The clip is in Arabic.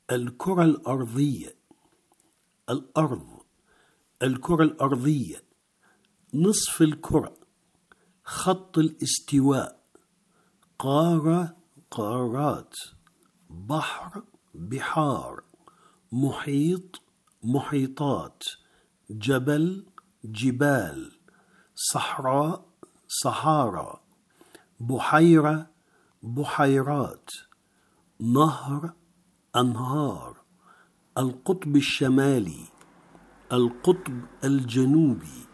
الكرة الأرضية. الأرض، الكرة الأرضية. نصف الكرة، خط الاستواء، قارة قارات، بحر بحار، محيط محيطات، جبل جبال، صحراء صحارى، بحيرة بحيرات، نهر أنهار، القطب الشمالي، القطب الجنوبي،